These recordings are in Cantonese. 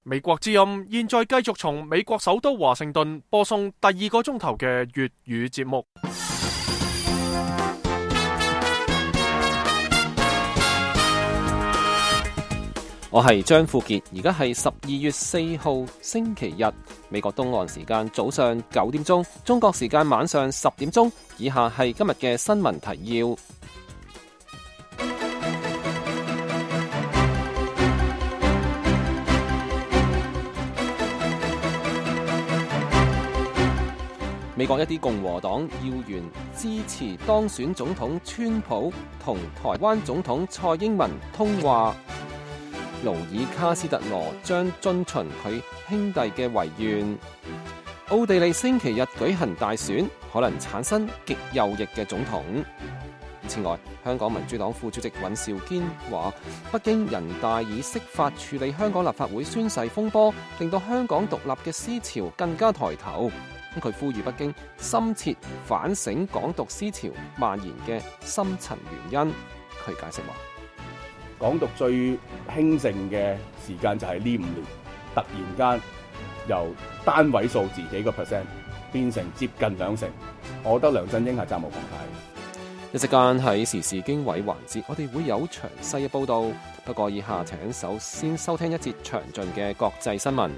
美國之音現在繼續從美國首都華盛頓播送第2個鐘頭嘅粵語節目。 我係張富傑，而家係12月4號星期日，美國東岸時間早上9點鐘，中國時間晚上10點鐘。以下係今日嘅新聞提要。美國一啲共和黨要員支持當選總統川普同台灣總統蔡英文通話。勞爾卡斯特羅將遵循佢兄弟嘅遺願。奧地利星期日舉行大選，可能產生極右翼嘅總統。此外，香港民主黨副主席尹兆堅話，北京人大以釋法處理香港立法會宣誓風波，令到香港獨立嘅思潮更加抬頭。佢呼籲北京深切反省港獨思潮蔓延嘅深層原因。佢解釋話， 港獨最興盛嘅時間就係呢5年，突然間由單位數字幾個 percent 變成接近2成，我覺得梁振英係責無旁貸。 一陣間喺時事經緯環節，我哋會有詳細嘅報導。不過以下請首先收聽一節詳盡嘅國際新聞。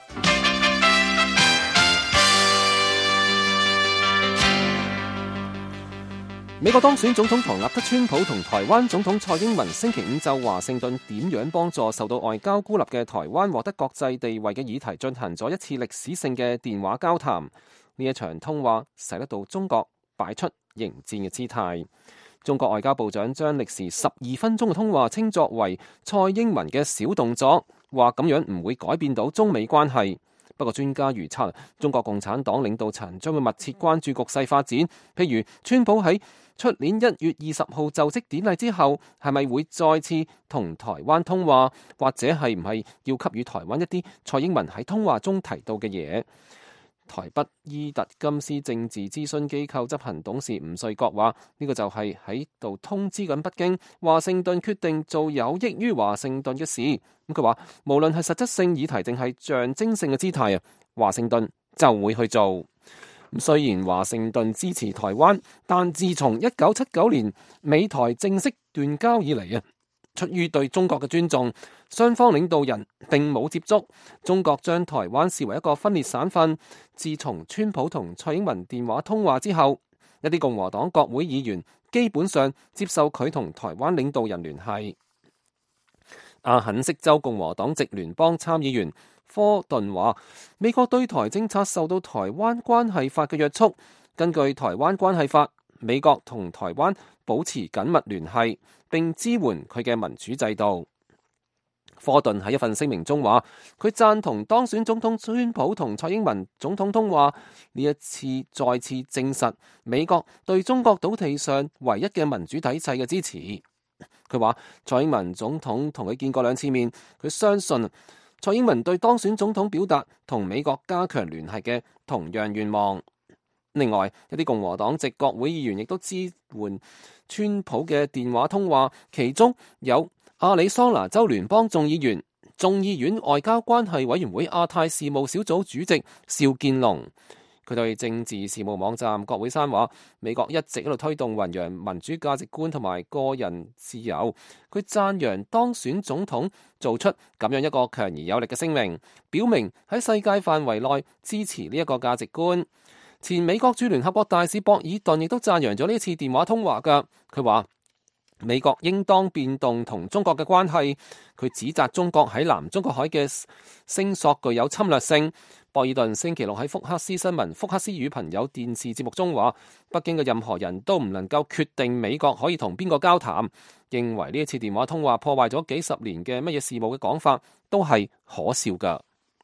美國當選總統唐納德川普同台灣總統蔡英文星期五就華盛頓點樣幫助受到外交孤立嘅台灣獲得國際地位嘅議題進行咗一次歷史性嘅電話交談。呢一場通話使得到中國擺出迎戰嘅姿態。中國外交部長將歷時12分鐘嘅通話稱作為蔡英文嘅小動作，話咁樣唔會改變到中美關係。不過專家預測，中國共產黨領導層將會密切關注局勢發展，譬如川普喺出年1月20號就職典禮之後，係咪會再次同台灣通話，或者係唔係要給予台灣一啲蔡英文喺通話中提到嘅嘢？台北伊特金斯政治諮詢機構執行董事吳瑞國話：呢個就係喺度通知緊北京，華盛頓決定做有益於華盛頓嘅事。咁佢話，無論係實質性議題定係象徵性嘅姿態啊，華盛頓就會去做。雖然華盛頓支持台灣，但自從1979年美台正式斷交以嚟啊，出於對中國嘅尊重，雙方領導人並冇接觸。中國將台灣視為一個分裂省份。自從川普同蔡英文電話通話之後，一啲共和黨國會議員基本上接受佢同台灣領導人聯繫。阿肯色州共和黨籍聯邦參議員科頓話，美國對台政策受到台灣關係法嘅約束。根據台灣關係法，美國同台灣保持緊密聯繫，並支援佢嘅民主制度。科頓喺一份聲明中話，佢贊同當選總統川普同蔡英文總統通話，呢一次再次證實美國對中國島地上唯一嘅民主體制嘅支持。佢話蔡英文總統同佢見過2次面，佢相信蔡英文對當選總統表達同美國加強聯繫嘅同樣願望。另外，一啲共和黨籍國會議員亦都支援川普嘅電話通話，其中有亞利桑那州聯邦眾議員、眾議院外交關係委員會亞太事務小組主席邵建龍。佢對政治事務網站國會山話，美國一直喺度推動弘揚民主價值觀同埋個人自由。佢讚揚當選總統做出咁樣一個強而有力嘅聲明，表明喺世界範圍內支持呢一個價值觀。前美國駐聯合國大使博爾頓亦都讚揚咗呢次電話通話㗎。佢話美國應當變動同中國嘅關係。佢指責中國喺南中國海嘅聲索具有侵略性。博爾頓星期六喺福克斯新聞福克斯與朋友電視節目中話，北京嘅任何人都唔能夠決定美國可以同邊個交談，認為呢一次電話通話破壞咗幾十年嘅乜嘢事務嘅講法都係可笑㗎。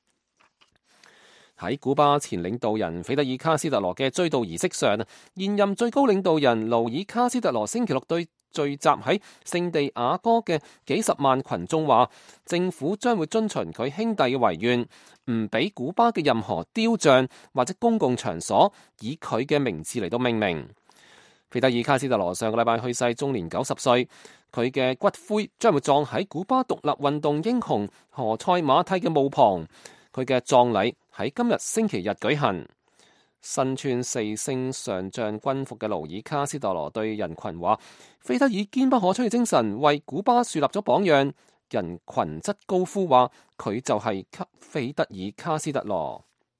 喺古巴前領導人斐德爾卡斯特羅嘅追悼儀式上，現任最高領導人勞爾卡斯特羅星期六對聚集喺聖地亞哥嘅幾十萬群眾話，政府將會遵循佢兄弟嘅遺願，唔俾古巴嘅任何雕像或者公共場所以佢嘅名字嚟到命名。 菲德爾卡斯特羅上個禮拜去世，終年90歲。佢嘅骨灰將會葬喺古巴獨立運動英雄何塞馬蒂嘅墓旁。佢嘅葬禮喺今日星期日舉行。身穿4星上將軍服嘅勞爾卡斯特羅對人群話：菲德爾堅不可摧嘅精神為古巴樹立咗榜樣。人群則高呼話：佢就係菲德爾卡斯特羅。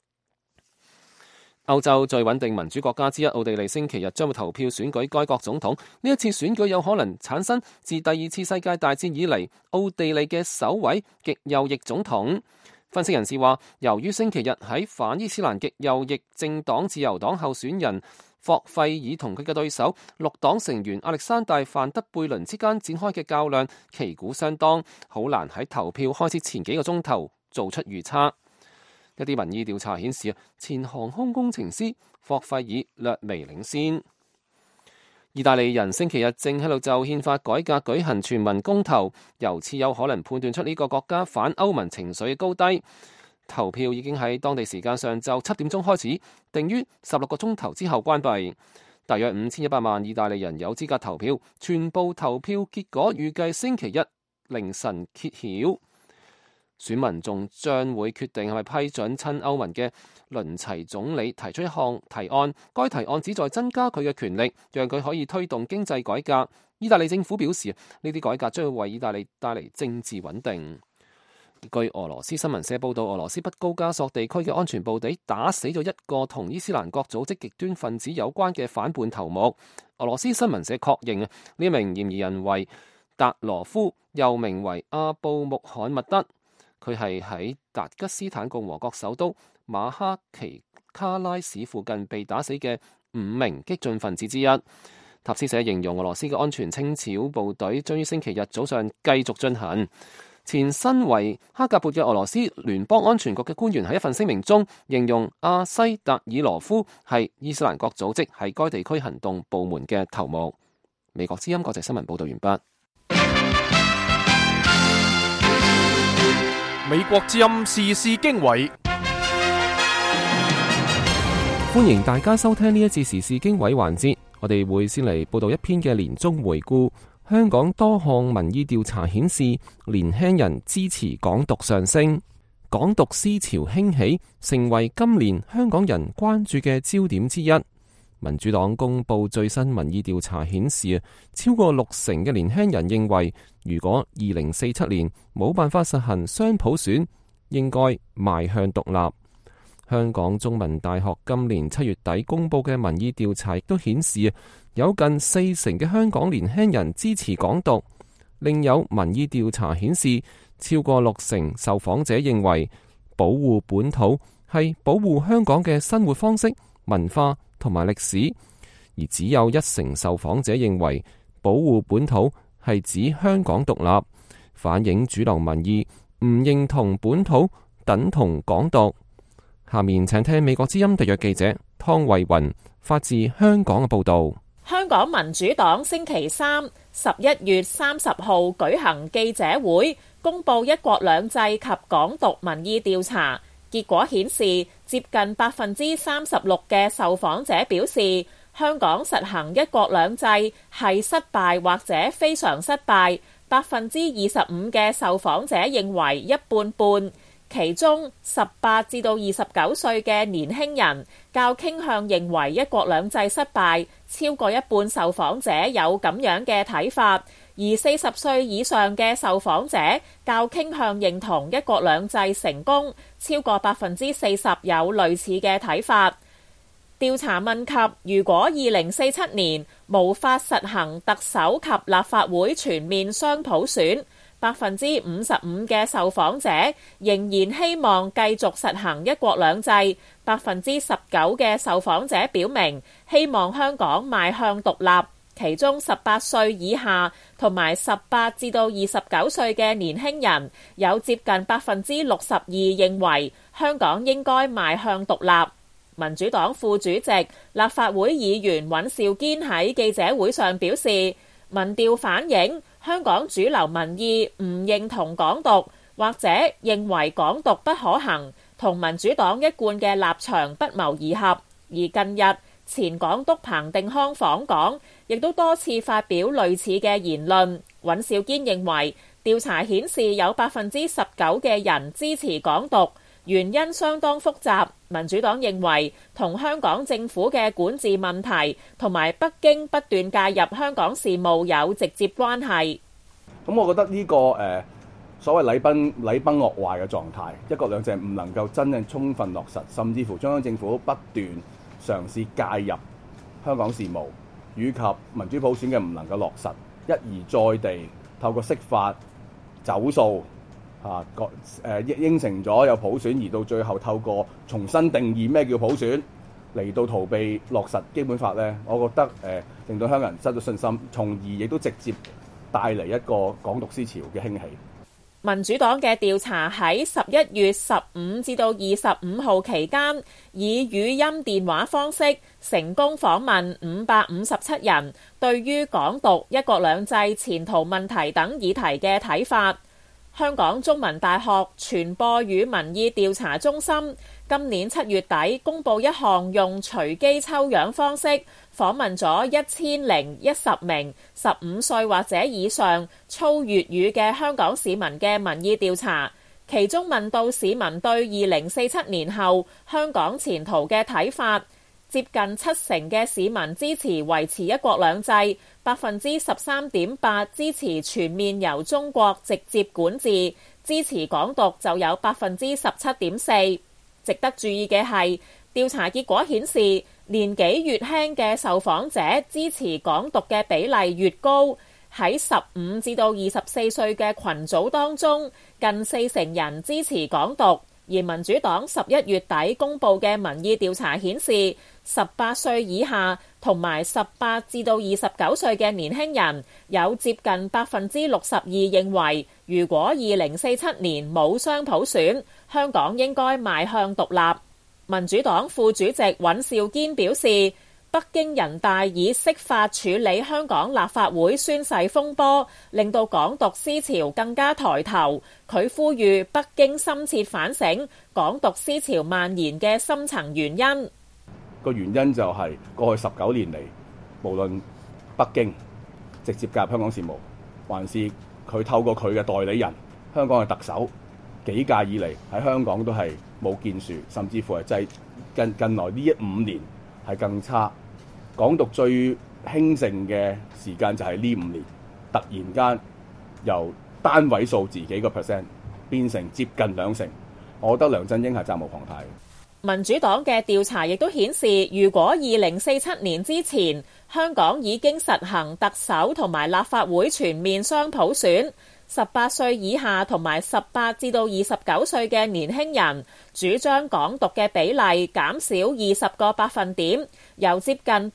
歐洲最穩定民主國家之一奧地利星期日將會投票選舉該國總統。呢一次選舉有可能產生自第二次世界大戰以嚟奧地利嘅首位極右翼總統。分析人士話，由於星期日喺反伊斯蘭極右翼政黨自由黨候選人霍費爾同佢嘅對手綠黨成員亞歷山大范德貝倫之間展開嘅較量旗鼓相當，好難喺投票開始前幾個鐘頭做出預測。一啲民意調查顯示，前航空工程師霍費爾略微領先。意大利人星期日正喺度就憲法改革舉行全民公投，由此有可能判斷出呢個國家反歐盟情緒嘅高低。投票已經喺當地時間上晝7點鐘開始，定於16個鐘頭之後關閉。大約5100萬意大利人有資格投票，全部投票結果預計星期一凌晨揭曉。選民仲將會決定係咪批准親歐盟嘅倫齊總理提出一項提案，該提案旨在增加佢嘅權力，讓佢可以推動經濟改革。意大利政府表示，呢啲改革將會為意大利帶嚟政治穩定。據俄羅斯新聞社報道，俄羅斯北高加索地區嘅安全部隊打死咗一個同伊斯蘭國組織極端分子有關嘅反叛頭目。俄羅斯新聞社確認呢一名嫌疑人為達羅夫，又名為阿布穆罕默德。佢係喺達吉斯坦共和國首都馬哈奇卡拉市附近被打死嘅5名激進分子之一。塔斯社形容俄羅斯嘅安全清剿部隊將於星期日早上繼續進行。前身為哈格勃嘅俄羅斯聯邦安全局嘅官員喺一份聲明中形容阿西達爾羅夫係伊斯蘭國組織喺該地區行動部門嘅頭目。美國之音國際新聞報道完畢。 美國之音時事經緯， 歡迎大家收聽呢一次時事經緯環節。我哋會先嚟報道一篇嘅年終回顧。香港多項民意調查顯示，年輕人支持港獨上升，港獨思潮興起，成為今年香港人關注嘅焦點之一。民主黨公布最新民意調查顯示，超過60%嘅年輕人認為，如果2047年冇辦法實行雙普選，應該邁向獨立。香港中文大學今年7月底公布嘅民意調查亦都顯示，有近40%嘅香港年輕人支持港獨。另有民意調查顯示，超過60%受訪者認為保護本土係保護香港嘅生活方式、文化同埋歷史，而只有1%受訪者認為保護本土係指香港獨立，反映主流民意唔認同本土等同港獨。下面請聽美國之音特約記者湯慧雲發自香港嘅報道。 香港民主黨星期3 11月30號舉行記者會，公布一國兩制及港獨民意調查結果顯示，接近36%嘅受訪者表示香港實行一國兩制係失敗或者非常失敗，25%嘅受訪者認為一半半。其中18至到29歲嘅年輕人較傾向認為一國兩制失敗，超過一半受訪者有咁樣嘅睇法，而40歲以上嘅受訪者較傾向認同一國兩制成功，超過40%有類似嘅睇法。調查問及如果2047年無法實行特首及立法會全面雙普選，55%嘅受訪者仍然希望繼續實行一國兩制，19%嘅受訪者表明希望香港邁向獨立，其中18歲以下同埋18至到29歲嘅年輕人有接近62%認為香港應該邁向獨立。民主黨副主席、立法會議員尹兆堅喺記者會上表示，民調反映香港主流民意唔認同港獨，或者認為港獨不可行，同民主黨一貫嘅立場不謀而合。而近日前港督彭定康訪港，亦都多次發表類似嘅言論。尹兆堅認為，調查顯示有19%嘅人支持港獨，原因相當複雜。民主黨認為同香港政府嘅管治問題同埋北京不斷介入香港事務有直接關係。 咁我覺得呢個所謂禮崩樂壞嘅狀態，一國兩制唔能夠真正充分落實，甚至乎中央政府不斷嘗試介入香港事務，以及民主普選嘅唔能夠落實，一而再地透過釋法走數應承咗有普選，而到最後透過重新定義咩叫普選嚟到逃避落實基本法呢，我覺得令到香港人失咗信心，從而亦都直接帶嚟一個港獨思潮嘅興起。 民主黨嘅調查喺11月15至到25號期間，以語音電話方式成功訪問557人對於港獨、一國兩制、前途問題等議題嘅睇法。香港中文大學傳播與民意調查中心今年7月底公布一項用隨機抽樣方式訪問咗1010名15歲或者以上操粵語嘅香港市民嘅民意調查，其中問到市民對2047年後香港前途嘅睇法，接近70%嘅市民支持維持一國兩制，13.8%支持全面由中國直接管治，支持港獨就有17.4%。值得注意嘅係，調查結果顯示，年紀越輕嘅受訪者支持港獨嘅比例越高。喺15至到24歲嘅群組當中，近40%人支持港獨。而民主黨11月底公布嘅民意調查顯示，18歲以下同埋18至到29歲嘅年輕人有接近62%認為，如果2047年冇雙普選，香港應該邁向獨立。民主黨副主席尹兆堅表示，北京人大以釋法處理香港立法會宣誓風波，令到港獨思潮更加抬頭。佢呼籲北京深切反省港獨思潮蔓延嘅深層原因。 個原因就係過去19年嚟，無論北京直接介入香港事務，還是佢透過佢嘅代理人香港嘅特首，幾屆以嚟喺香港都係冇建樹，甚至乎係近來呢5年係更差。港獨最興盛嘅時間就係呢5年，突然間由單位數字幾個 percent 變成接近2成，我覺得梁振英係責無旁貸。 民主黨嘅調查亦都顯示，如果2047年之前香港已經實行特首同埋立法會全面雙普選，18歲以下同埋18至到29歲嘅年輕人主張港獨嘅比例減少20個百分點，由接近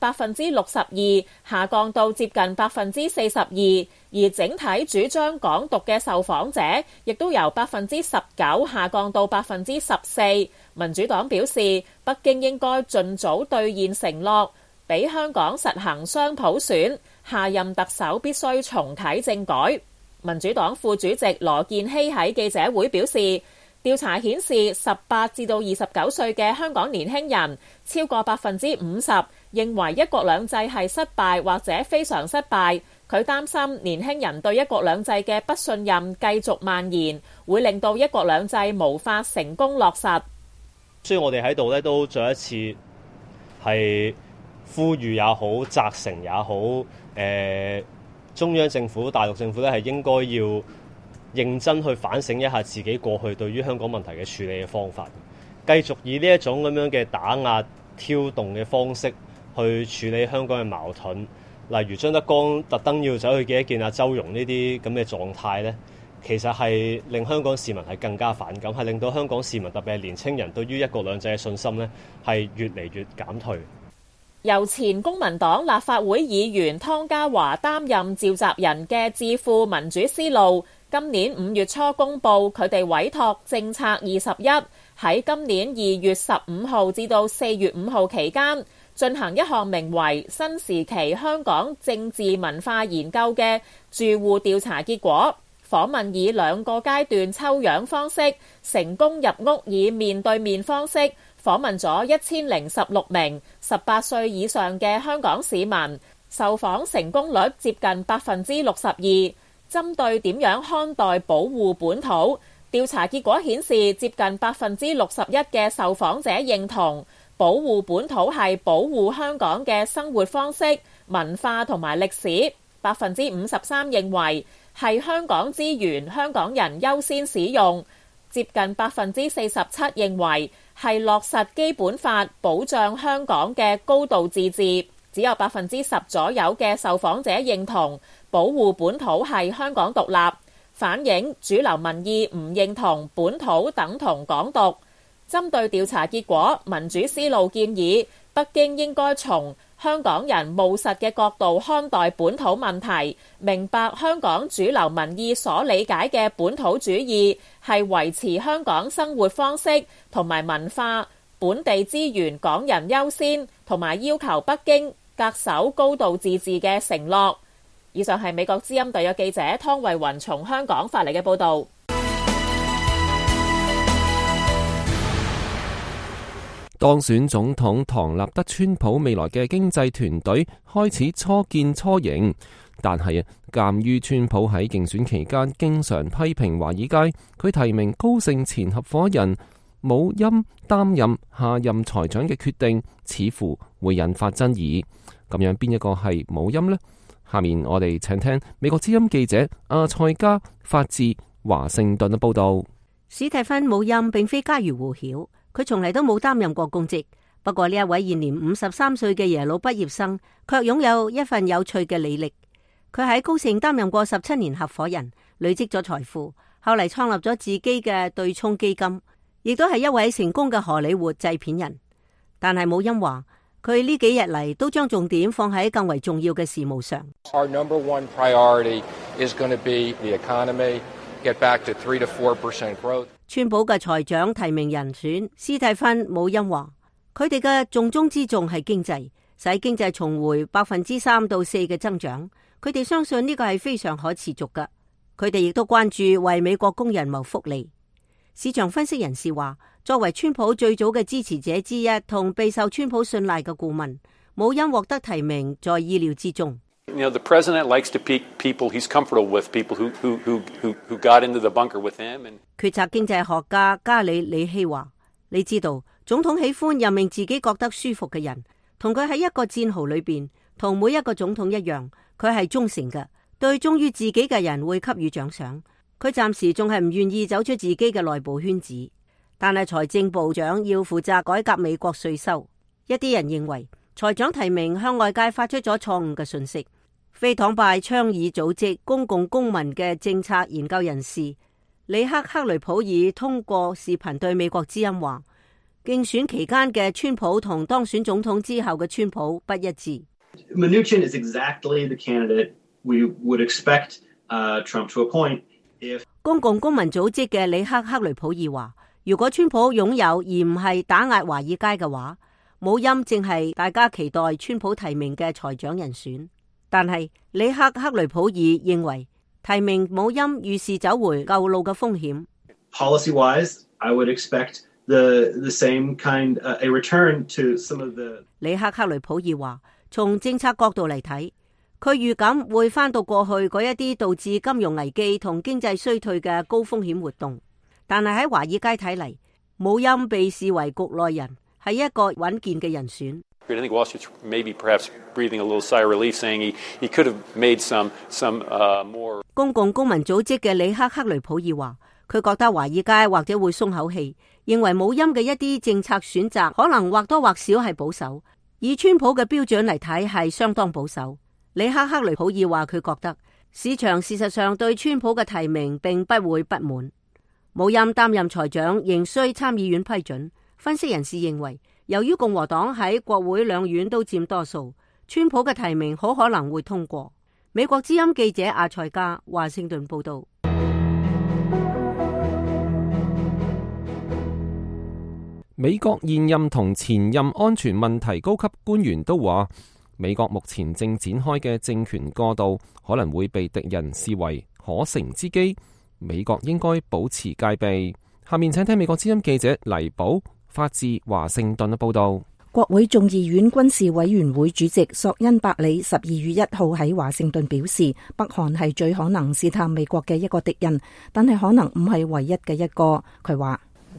62%下降到接近42%，而整體主張港獨嘅受訪者亦都由19%下降到14%。民主黨表示，北京應該盡早兌現承諾，俾香港實行雙普選，下任特首必須重啟政改。民主黨副主席羅健熙喺記者會表示，調查顯示18至到29歲嘅香港年輕人超過50%認為一國兩制係失敗或者非常失敗。佢擔心年輕人對一國兩制嘅不信任繼續蔓延，會令到一國兩制無法成功落實。 所以我哋喺度咧都再一次係呼籲也好，責成也好，中央政府、大陸政府咧係應該要認真去反省一下自己過去對於香港問題嘅處理嘅方法，繼續以呢一種咁樣嘅打壓、挑動嘅方式去處理香港嘅矛盾，例如張德江特登要走去見一見阿周融呢啲咁嘅狀態呢，其實係令香港市民係更加反感，係令到香港市民特別係年青人對於一國兩制嘅信心呢係越嚟越減退。 由前公民黨立法會議員湯家驊擔任召集人嘅智庫民主思路，今年5月初公布佢哋委託政策21喺今年2月15號至到4月5號期間進行一項名為新時期香港政治文化研究嘅住戶調查結果。訪問以2個階段抽樣方式，成功入屋以面對面方式訪問咗1016名18歲以上嘅香港市民，受訪成功率接近62%。針對點樣看待保護本土，調查結果顯示，接近61%嘅受訪者認同保護本土係保護香港嘅生活方式、文化同埋歷史。53%認為係香港資源，香港人優先使用。接近47%認為係落實基本法，保障香港嘅高度自治。只有10%左右嘅受訪者認同保護本土係香港獨立，反映主流民意唔認同本土等同港獨。針對調查結果，民主思路建議北京應該從香港人務實嘅角度看待本土問題，明白香港主流民意所理解嘅本土主義係維持香港生活方式同埋文化、本地資源港人優先，同埋要求北京恪守高度自治嘅承諾。以上係美國之音特約記者湯慧雲從香港發嚟嘅報導。 當選總統唐納德川普未來嘅經濟團隊開始初見雛形，但係鑑於川普喺競選期間經常批評華爾街，佢提名高盛前合夥人姆欽擔任下任財長嘅決定，似乎會引發爭議。咁樣邊一個係姆欽呢？下面我哋請聽美國之音記者阿塞加發自華盛頓嘅報道。 史蒂芬姆欽並非家喻戶曉。佢從嚟都冇擔任過公職，不過呢一位現年53歲嘅耶魯畢業生，卻擁有一份有趣嘅履歷。佢喺高盛擔任過17年合夥人，累積咗財富，後嚟創立咗自己嘅對沖基金，亦都係一位成功嘅荷里活製片人。但係姆欽話，佢呢幾日嚟都將重點放喺更為重要嘅事務上。 Our number one priority is going to be the economy, get back to 3 to 4% growth. 川普嘅財長提名人選斯蒂芬姆欽話，佢哋嘅重中之重係經濟，使經濟重回3%到4%嘅增長。佢哋相信呢個係非常可持續嘅。佢哋亦都關注為美國工人謀福利。市場分析人士話，作為川普最早嘅支持者之一同備受川普信賴嘅顧問，姆欽獲得提名在意料之中。 You know, the president likes to pick people he's comfortable with, people who got into the bunker with him. 決策經濟學家加里里希話，你知道，總統喜歡任命自己覺得舒服嘅人，同佢喺一個戰壕裏邊，同每一個總統一樣，佢係忠誠嘅，對忠於自己嘅人會給予獎賞。佢暫時仲係唔願意走出自己嘅內部圈子，但係財政部長要負責改革美國稅收。一啲人認為，財長提名向外界發出咗錯誤嘅訊息。非黨派倡議組織公共公民嘅政策研究人士里克克雷普爾通過視頻對美國之音話，競選期間嘅川普同當選總統之後嘅川普不一致。 Mnuchin is exactly the candidate we would expect Trump to appoint if 公共公民組織嘅里克克雷普爾話，如果川普擁有而唔係打壓華爾街嘅話，姆欽正係大家期待川普提名嘅財長人選。但係里克克雷普爾認為提名姆欽預示走回舊路嘅風險。 Policy-wise, I would expect the same kind a return to some of the。 里克克雷普爾話，從政策角度嚟睇，佢預感會返到過去嗰一啲導致金融危機同經濟衰退嘅高風險活動。但係喺華爾街睇嚟，姆欽被視為局內人，係一個穩健嘅人選。 I think Wall Street's maybe perhaps breathing a little sigh of relief, saying he could have made some more。 公共公民組織嘅里克克雷普爾話，佢覺得華爾街或者會鬆口氣，認為姆欽嘅一啲政策選擇可能或多或少係保守，以川普嘅標準嚟睇係相當保守。里克克雷普爾話，佢覺得市場事實上對川普嘅提名並不會不滿。姆欽擔任財長仍需參議院批准。分析人士認為，由於共和黨喺國會兩院都佔多數，川普嘅提名好可能會通過。美國之音記者阿塞加華盛頓報道。 美國現任同前任安全問題高級官員都話，美國目前正展開嘅政權過渡可能會被敵人視為可乘之機，美國應該保持戒備。下面請聽美國之音記者黎寶發自華盛頓嘅報導。 國會眾議院軍事委員會主席索恩伯里12月1號喺華盛頓表示，北韓係最可能試探美國嘅一個敵人，但係可能唔係唯一嘅一個。佢話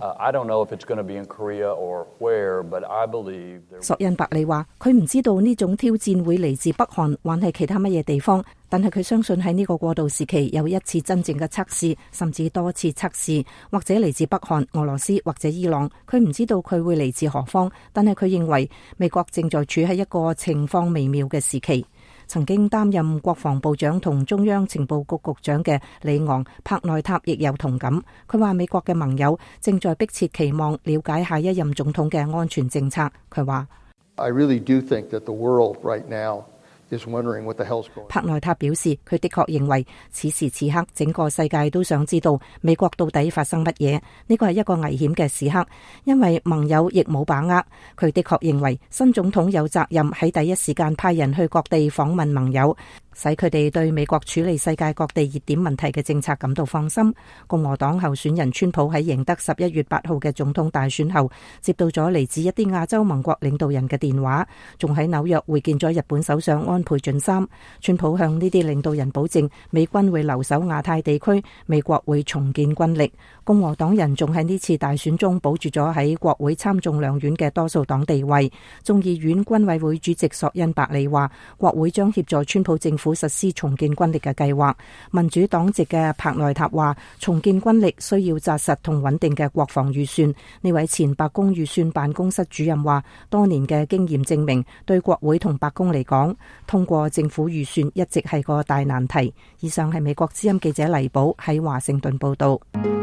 索恩伯里話佢唔知道呢種挑戰會嚟自北韓還係其他乜嘢地方，但係佢相信喺呢個過渡時期有一次真正嘅測試，甚至多次測試，或者嚟自北韓、俄羅斯或者伊朗。佢唔知道佢會嚟自何方，但係佢認為美國正在處喺一個情況微妙嘅時期。曾經擔任國防部長同中央情報局局長嘅里昂·帕內塔亦有同感。佢話美國嘅盟友正在迫切期望了解下一任總統嘅安全政策。佢話帕內塔表示，佢的確認為此時此刻整個世界都想知道美國到底發生乜嘢。呢個係一個危險嘅時刻，因為盟友亦冇把握。佢的確認為新總統有責任喺第一時間派人去各地訪問盟友，使佢哋對美國處理世界各地熱點問題嘅政策感到放心。共和黨候選人川普喺贏得11月8號嘅總統大選後，接到咗嚟自一啲亞洲盟國領導人嘅電話，仲喺紐約會見咗日本首相安倍晉三。川普向呢啲領導人保證，美軍會留守亞太地區，美國會重建軍力。共和黨人仲喺呢次大選中保住咗喺國會參眾兩院嘅多數黨地位。眾議院軍委會主席索恩伯里話，國會將協助川普政府實施重建軍力嘅計劃。民主黨籍嘅帕內塔話，重建軍力需要紮實同穩定嘅國防預算。呢位前白宮預算辦公室主任話，多年嘅經驗證明，對國會同白宮嚟講，通過政府預算一直係個大難題。以上係美國之音記者黎寶喺華盛頓報道。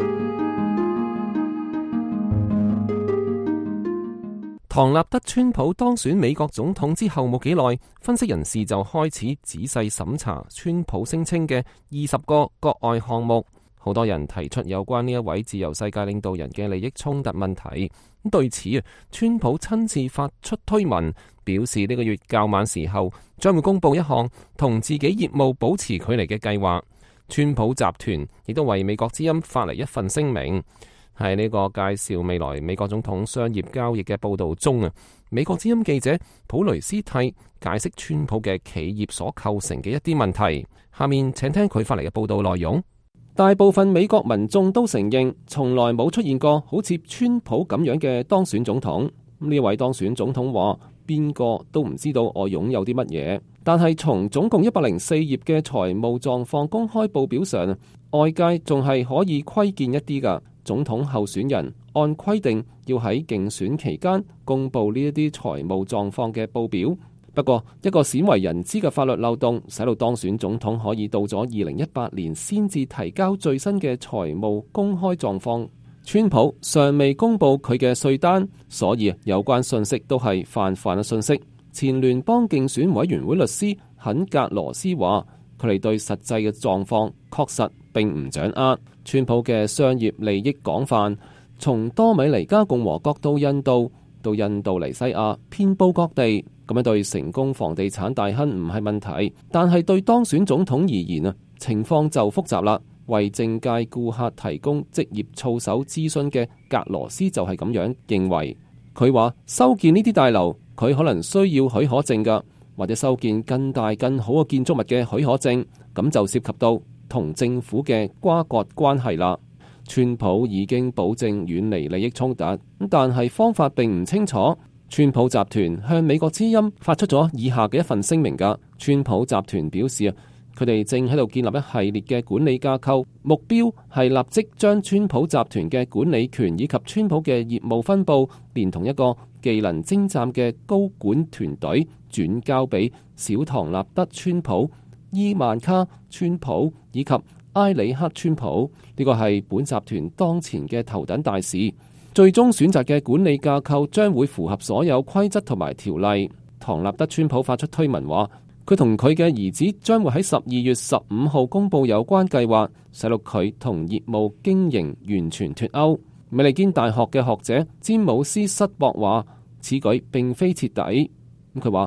唐納德川普當選美國總統之後冇幾耐，分析人士就開始仔細審查川普聲稱嘅20個國外項目。好多人提出有關呢一位自由世界領導人嘅利益衝突問題。對此，川普親自發出推文，表示呢個月較晚時候將會公布一項同自己業務保持距離嘅計劃。川普集團亦都為美國之音發嚟一份聲明。喺呢個介紹未來美國總統商業交易嘅報導中，美國之音記者普雷斯蒂解釋川普嘅企業所構成嘅一啲問題。下面請聽佢發嚟嘅報導內容。大部分美國民眾都承認，從來冇出現過好似川普咁樣嘅當選總統。呢位當選總統話，邊個都唔知道我擁有啲乜嘢。但係從總共104頁嘅財務狀況公開報表上，外界仲係可以窺見一啲㗎。總統候選人按規定要喺競選期間公布呢一啲財務狀況嘅報表。不過一個鮮為人知嘅法律漏洞，使到當選總統可以到咗2018年先至提交最新嘅財務公開狀況。川普尚未公布佢嘅稅單，所以有關信息都係泛泛嘅信息。前聯邦競選委員會律師肯格羅斯話，佢哋對實際嘅狀況確實並唔掌握。川普嘅商業利益廣泛，從多米尼加共和國到印度尼西亞，遍佈各地。咁樣對成功房地產大亨唔係問題，但係對當選總統而言情況就複雜啦。為政界顧客提供職業操守諮詢嘅格羅斯就係咁樣認為。佢話修建呢啲大樓，佢可能需要許可證㗎，或者修建更大更好嘅建築物嘅許可證，咁就涉及到同政府嘅瓜葛關係啦。川普已經保證遠離利益衝突，但係方法並唔清楚。川普集團向美國之音發出咗以下嘅一份聲明㗎。川普集團表示佢哋正喺度建立一系列嘅管理架構，目標係立即將川普集團嘅管理權以及川普嘅業務分佈，連同一個技能精湛嘅高管團隊，轉交俾小唐納德川普、伊萬卡川普以及埃里克川普。呢個係本集團當前嘅頭等大事。最終選擇嘅管理架構將會符合所有規則同埋條例。唐納德川普發出推文話，佢同佢嘅兒子將會喺12月15號公佈有關計劃，使到佢同業務經營完全脫鈎。美利堅大學嘅學者詹姆斯·塞博話，此舉並非徹底。佢話，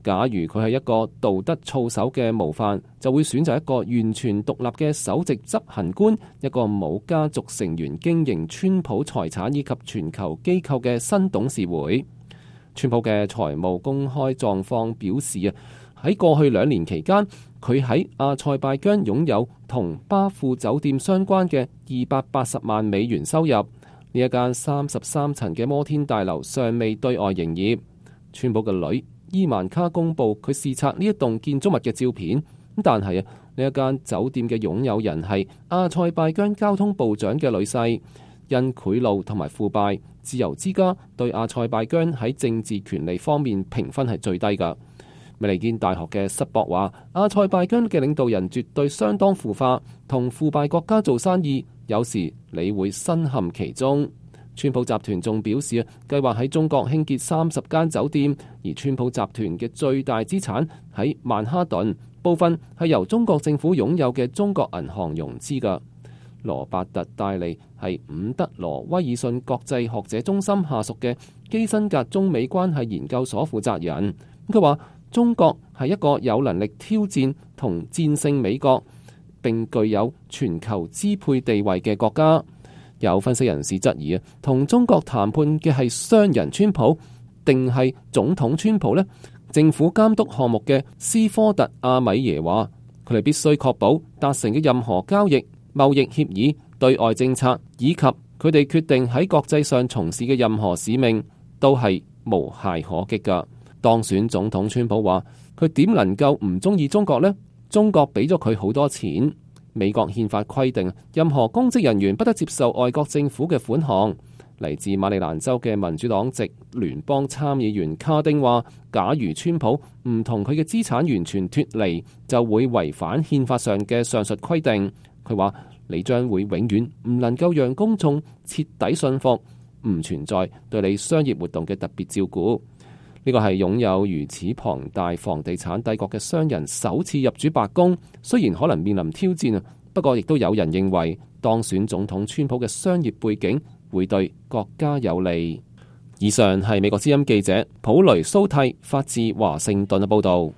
假如佢係一個道德操守嘅模範，就會選擇一個完全獨立嘅首席執行官，一個冇家族成員經營川普財產以及全球機構嘅新董事會。川普嘅財務公開狀況表示喺過去2年期間，佢喺阿塞拜疆擁有同巴富酒店相關嘅280萬美元收入。呢一間33層嘅摩天大樓尚未對外營業。川普嘅女伊曼卡公布佢視察呢一棟建築物嘅照片，但係呢一間酒店嘅擁有人係阿塞拜疆交通部長嘅女婿。因賄賂同埋腐敗，自由之家對阿塞拜疆喺政治權利方面評分係最低㗎。美利堅大學嘅塞博話，阿塞拜疆嘅領導人絕對相當腐化，同腐敗國家做生意，有時你會身陷其中。川普集團仲表示計劃喺中國興建30間酒店，而川普集團嘅最大資產喺曼哈頓，部分係由中國政府擁有嘅中國銀行融資㗎。羅伯特戴利係伍德羅威爾遜國際學者中心下屬嘅基辛格中美關係研究所負責人。佢話中國係一個有能力挑戰同戰勝美國，並具有全球支配地位嘅國家。有分析人士質疑同中國談判嘅係商人川普定係總統川普呢？政府監督項目嘅斯科特阿米耶話，佢哋必須確保達成嘅任何交易、貿易協議、對外政策以及佢哋決定喺國際上從事嘅任何使命都係無懈可擊㗎。當選總統川普話，佢點能夠唔中意中國呢？中國俾咗佢好多錢。美國憲法規定，任何公職人員不得接受外國政府嘅款項。嚟自馬里蘭州嘅民主黨籍聯邦參議員卡丁話，假如川普唔同佢嘅資產完全脫離，就會違反憲法上嘅上述規定。佢話，你將會永遠唔能夠讓公眾徹底信服，唔存在對你商業活動嘅特別照顧。呢個係擁有如此龐大房地產帝國嘅商人首次入主白宮，雖然可能面臨挑戰，不過亦都有人認為當選總統川普嘅商業背景會對國家有利。以上係美國之音記者普雷蘇蒂發自華盛頓嘅報道。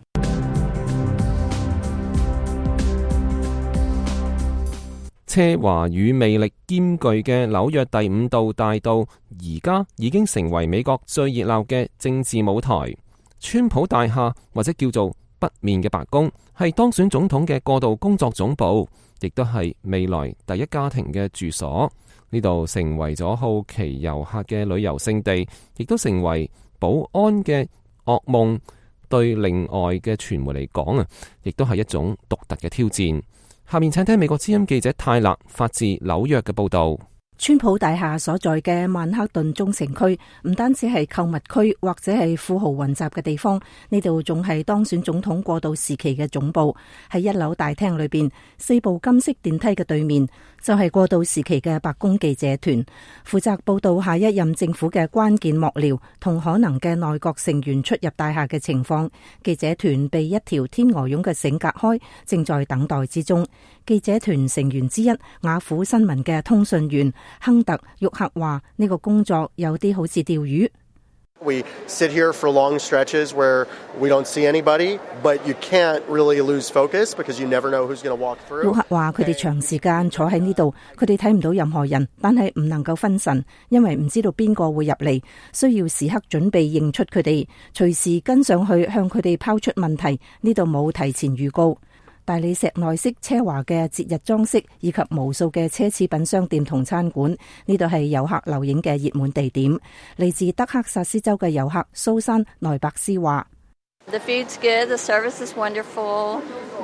奢華與魅力兼具嘅紐約第5道大道，而家已經成為美國最熱鬧嘅政治舞台。川普大廈或者叫做北面嘅白宮，係當選總統嘅過渡工作總部，亦都係未來第一家庭嘅住所。呢度成為咗好奇遊客嘅旅遊勝地，亦都成為保安嘅噩夢。對另外嘅傳媒嚟講亦都係一種獨特嘅挑戰。下面請聽美國之音記者泰勒發自紐約嘅報道。 川普大廈所在嘅曼克頓中城區唔單止係購物區或者係富豪雲集嘅地方，呢度仲係當選總統過渡時期嘅總部。喺1樓大廳裏邊，4部金色電梯嘅對面就係過渡時期嘅白宮記者團，負責報道下一任政府嘅關鍵幕僚同可能嘅內閣成員出入大廈嘅情況。記者團被一條天鵝絨嘅繩隔開，正在等待之中。記者團成員之一雅虎新聞嘅通訊員亨特·沃克話：呢個工作有啲好似釣魚。 We sit here for long stretches where we don't see anybody, but you can't really lose focus because you never know who's going to walk through. 沃克話：佢哋長時間坐喺呢度，佢哋睇唔到任何人，但係唔能夠分神，因為唔知道邊個會入嚟，需要時刻準備認出佢哋，隨時跟上去向佢哋拋出問題。呢度冇提前預告。大理石內飾奢華嘅節日裝飾，以及無數嘅奢侈品商店同餐館，呢度係遊客留影嘅熱門地點。嚟自德克薩斯州嘅遊客蘇珊內伯斯話 ：The food's good, the service is wonderful,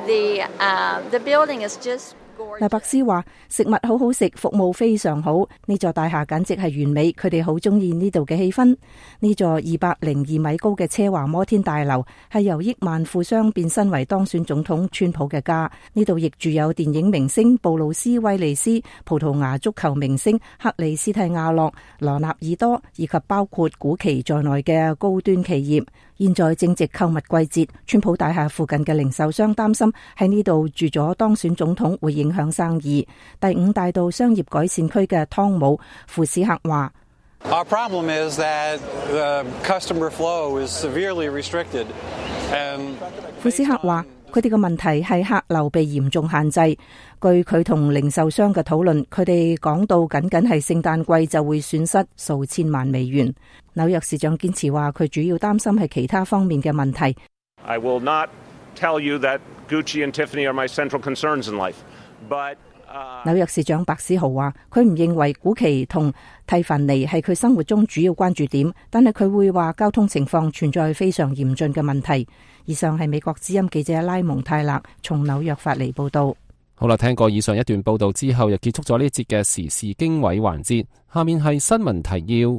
the building is just。 內伯斯話：食物好好食，服務非常好，呢座大廈簡直係完美，佢哋好中意呢度嘅氣氛。呢座202米高嘅奢華摩天大樓係由億萬富商變身為當選總統川普嘅家。呢度亦住有電影明星布魯斯威利斯、葡萄牙足球明星克里斯蒂亞洛、羅納爾多以及包括古奇在內嘅高端企業。現在正值購物季節，川普大廈附近嘅零售商擔心喺呢度住咗當選總統會影響生意。第5大道商業改善區嘅湯姆·富斯克話 Our problem is that the customer flow is severely restricted. 庫斯克話：佢哋嘅問題係客流被嚴重限制。據佢同零售商嘅討論，佢哋講到僅係聖誕季就會損失數千萬美元。紐約市長堅持話，佢主要擔心係其他方面嘅問題。 I will not tell you that Gucci and Tiffany are my central concerns in life, but 紐約市長白思豪話：佢唔認為古奇同蒂凡尼係佢生活中主要關注點，但係佢會話交通情況存在非常嚴峻嘅問題。以上係美國之音記者拉蒙泰勒從紐約發嚟報道。 好啦，聽過以上一段報道之後，又結束咗呢一節嘅時事經緯環節。下面係新聞提要。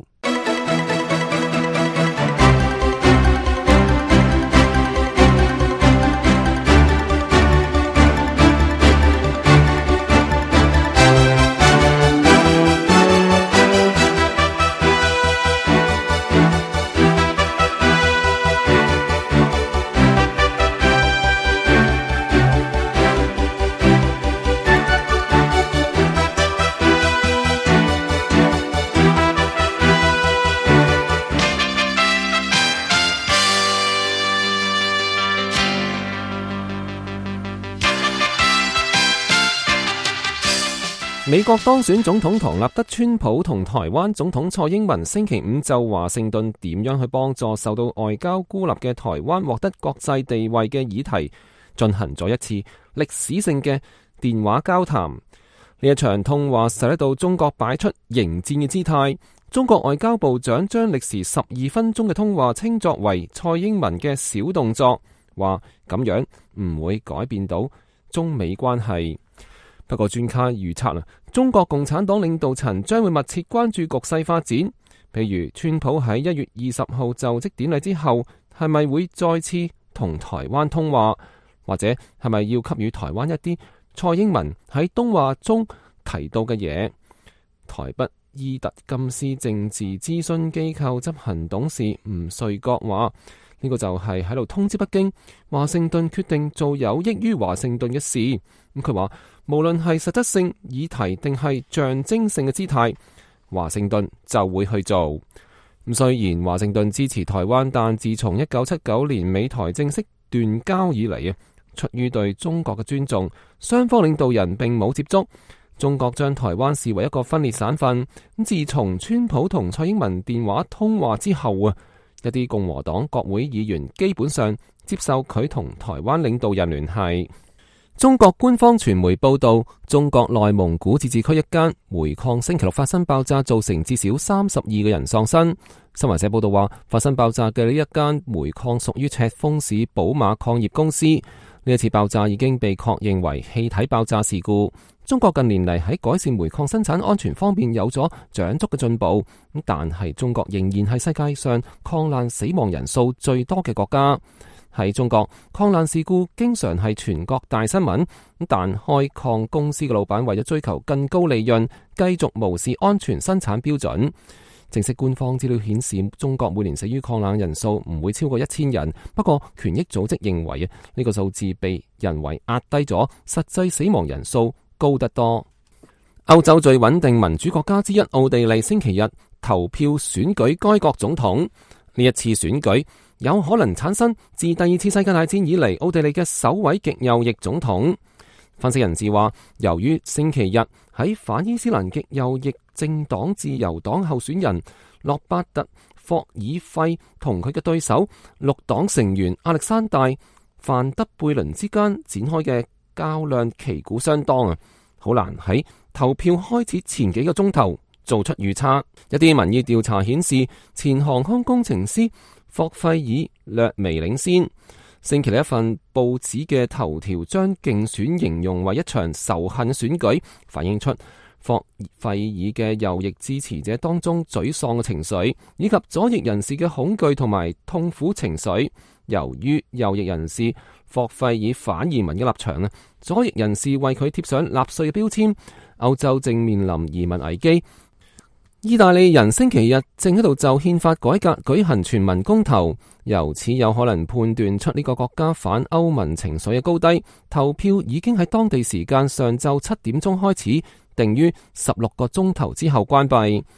美國當選總統唐納德·川普同台灣總統蔡英文星期五就華盛頓點樣去幫助受到外交孤立嘅台灣獲得國際地位嘅議題進行咗一次歷史性嘅電話交談。呢一場通話使到中國擺出迎戰嘅姿態。中國外交部長將歷時12分鐘嘅通話稱作為蔡英文嘅小動作，話咁樣唔會改變到中美關係。不過專家預測啦，中國共產黨領導層將會密切關注局勢發展，譬如川普喺1月20號就職典禮之後，係咪會再次同台灣通話，或者係咪要給予台灣一啲蔡英文喺通話中提到嘅嘢。台北伊特金斯政治諮詢機構執行董事吳瑞國話：呢個就係喺度通知北京，華盛頓決定做有益於華盛頓嘅事。咁佢話，無論係實質性議題定係象徵性嘅姿態，華盛頓就會去做。咁雖然華盛頓支持台灣，但自從1979年美台正式斷交以嚟，出於對中國嘅尊重，雙方領導人並冇接觸。中國將台灣視為一個分裂省份。咁自從川普同蔡英文電話通話之後一啲共和黨國會議員基本上接受佢同台灣領導人聯繫。中國官方傳媒報道，中國內蒙古自治區一間煤礦星期六發生爆炸，造成至少32個人喪生。新華社報道話，發生爆炸嘅呢一間煤礦屬於赤峰市寶馬礦業公司。呢一次爆炸已經被確認為氣體爆炸事故。中國近年嚟喺改善煤礦生產安全方面有咗長足嘅進步，但係中國仍然係世界上礦難死亡人數最多嘅國家。喺中國，礦難事故經常係全國大新聞，但開礦公司嘅老闆為咗追求更高利潤，繼續無視安全生產標準。正式官方資料顯示，中國每年死於礦難人數唔會超過1000人。不過，權益組織認為呢個數字被人為壓低咗，實際死亡人數高得多。歐洲最穩定民主國家之一奧地利星期日投票選舉該國總統。呢一次選舉有可能產生自第二次世界大戰以嚟奧地利嘅首位極右翼總統。分析人士話，由於星期日喺反伊斯蘭極右翼政黨自由黨候選人洛伯特霍爾費同佢嘅對手綠黨成員亞歷山大范德貝倫之間展開嘅較量旗鼓相當好難喺投票開始前幾個鐘頭做出預測。一啲民意調查顯示，前航空工程師霍費爾略微領先。星期一份報紙嘅頭條將競選形容為一場仇恨選舉，反映出霍費爾嘅右翼支持者當中沮喪嘅情緒，以及左翼人士嘅恐懼同埋痛苦情緒。由於右翼人士霍費爾反移民嘅立場，左翼人士為佢貼上納粹嘅標籤。歐洲正面臨移民危機。意大利人星期日正喺度就憲法改革舉行全民公投，由此有可能判斷出呢個國家反歐盟情緒嘅高低。投票已經喺當地時間上晝7點鐘開始，定於16個鐘頭之後關閉。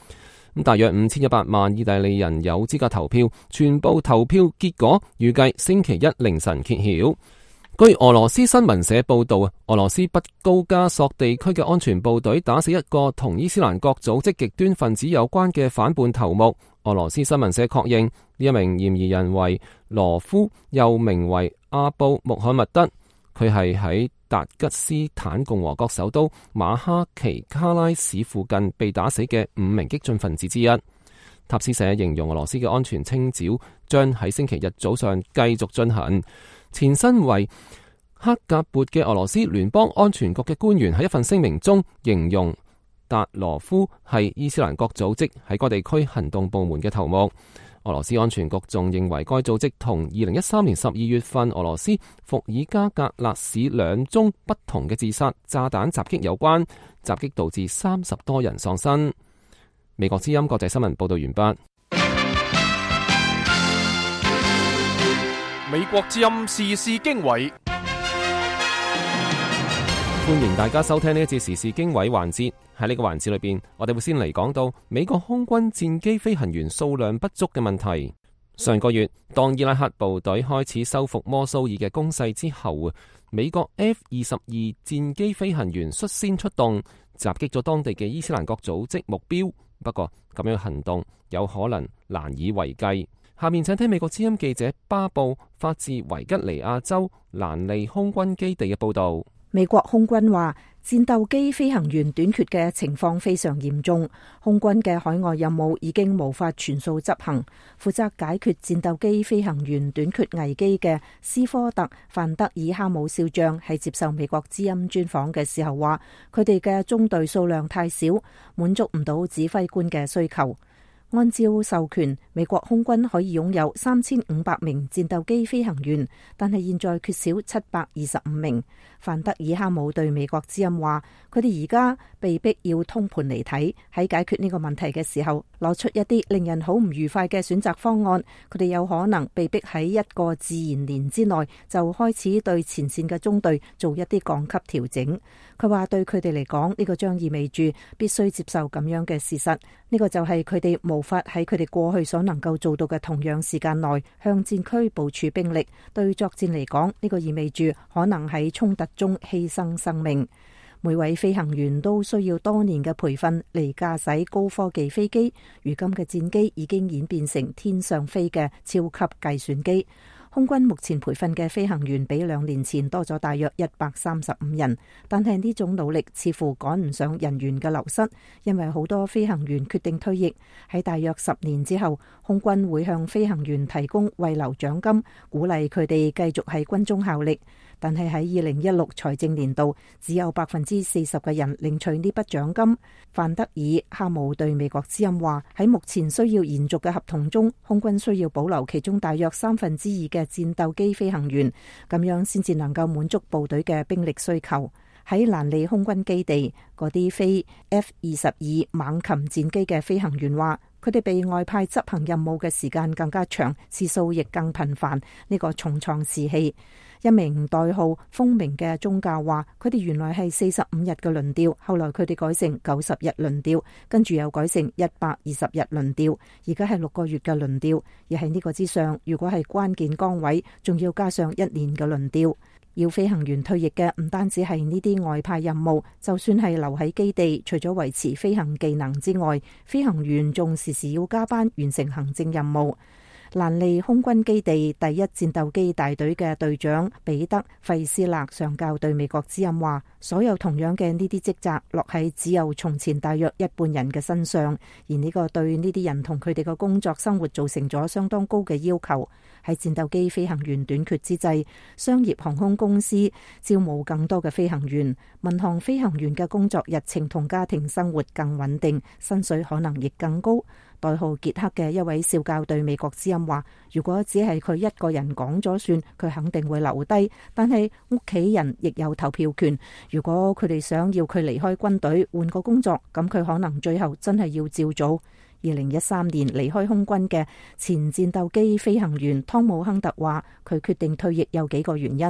大約5100萬意大利人有資格投票，全部投票結果預計星期一凌晨揭曉。據俄羅斯新聞社報道，俄羅斯北高加索地區嘅安全部隊打死一個同伊斯蘭國組織極端分子有關嘅反叛頭目。俄羅斯新聞社確認呢一名嫌疑人為羅夫，又名為阿布穆罕默德，佢係喺達吉斯坦共和國首都馬哈奇卡拉市附近被打死嘅5名激進分子之一。塔斯社形容俄羅斯嘅安全清剿將喺星期日早上繼續進行。前身為克格勃嘅俄羅斯聯邦安全局嘅官員喺一份聲明中形容達羅夫係伊斯蘭國組織喺該地區行動部門嘅頭目。俄羅斯安全局仲認為該組織同2013年12月份俄羅斯伏爾加格勒市2宗不同嘅自殺炸彈襲擊有關，襲擊導致30多人喪生。美國之音國際新聞報道完畢。 美國之音時事經緯， 歡迎大家收聽呢一節時事經緯環節。喺呢個環節裏邊，我哋會先嚟講到美國空軍戰機飛行員數量不足嘅問題。上個月，當伊拉克部隊開始收復摩蘇爾嘅攻勢之後，美國 F-22戰機飛行員率先出動，襲擊咗當地嘅伊斯蘭國組織目標。不過，咁樣嘅行動有可能難以為繼。下面請聽美國之音記者巴布發自維吉尼亞州蘭利空軍基地嘅報道。 美國空軍話，戰鬥機飛行員短缺嘅情況非常嚴重，空軍嘅海外任務已經無法全數執行。負責解決戰鬥機飛行員短缺危機嘅斯科特·范德爾哈姆少將喺接受美國之音專訪嘅時候話，佢哋嘅中隊數量太少，滿足唔到指揮官嘅需求。按照授權，美國空軍可以擁有3500名戰鬥機飛行員，但係現在缺少725名。范德爾哈姆對美國之音話，佢哋而家被逼要通盤嚟睇，喺解決呢個問題嘅時候，攞出一啲令人好唔愉快嘅選擇方案。佢哋有可能被逼喺一個自然年之內就開始對前線嘅中隊做一啲降級調整。佢話對佢哋嚟講，呢個將意味住必須接受咁樣嘅事實。呢個就係佢哋無法喺佢哋過去所能夠做到嘅同樣時間內向戰區部署兵力。對作戰嚟講，呢個意味住可能喺衝突中犧牲生命。每位飛行員都需要多年嘅培訓嚟駕駛高科技飛機。如今嘅戰機已經演變成天上飛嘅超級計算機。空軍目前培訓嘅飛行員比2年前多咗大約135人，但係呢種努力似乎趕唔上人員嘅流失，因為好多飛行員決定退役。喺大約10年之後，空軍會向飛行員提供慰留獎金，鼓勵佢哋繼續喺軍中效力。但係喺2016財政年度，只有40%嘅人領取呢筆獎金。范德爾哈姆對美國之音話，喺目前需要延續嘅合同中，空軍需要保留其中大約2/3嘅戰鬥機飛行員，咁樣先至能夠滿足部隊嘅兵力需求。喺蘭利空軍基地，嗰啲飛 F-22猛禽戰機嘅飛行員話，佢哋被外派執行任務嘅時間更加長，次數亦更頻繁，呢個重創士氣。一名代號風鳴嘅宗教話，佢哋原來係45日嘅輪調，後來佢哋改成90日輪調，跟住又改成120日輪調，而家係6個月嘅輪調。而喺呢個之上，如果係關鍵崗位，仲要加上1年嘅輪調。要飛行員退役嘅唔單止係呢啲外派任務，就算係留喺基地，除咗維持飛行技能之外，飛行員仲時時要加班完成行政任務。蘭利空軍基地第1戰鬥機大隊嘅隊長彼得費斯勒上校對美國之音話，所有同樣嘅呢啲職責落喺只有從前大約1半人嘅身上，而呢個對呢啲人同佢哋嘅工作生活造成咗相當高嘅要求。喺戰鬥機飛行員短缺之際，商業航空公司招募更多嘅飛行員，民航飛行員嘅工作日程同家庭生活更穩定，薪水可能亦更高。代號傑克嘅一位少校對美國之音話，如果只係佢一個人講咗算，佢肯定會留低，但係屋企人亦有投票權。如果佢哋想要佢離開軍隊換個工作，咁佢可能最後真係要照做。2013年離開空軍嘅前戰鬥機飛行員湯姆亨特話，佢決定退役有幾個原因。